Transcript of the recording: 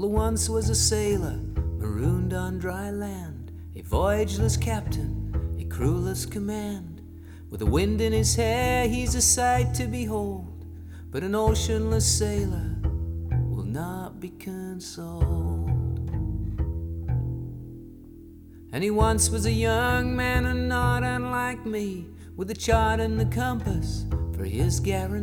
Well, there once was a sailor marooned on dry land, a voyageless captain, a crewless command. With the wind in his hair, he's a sight to behold, but an oceanless sailor will not be consoled. And he once was a young man, and not unlike me, with a chart and the compass for his guarantee.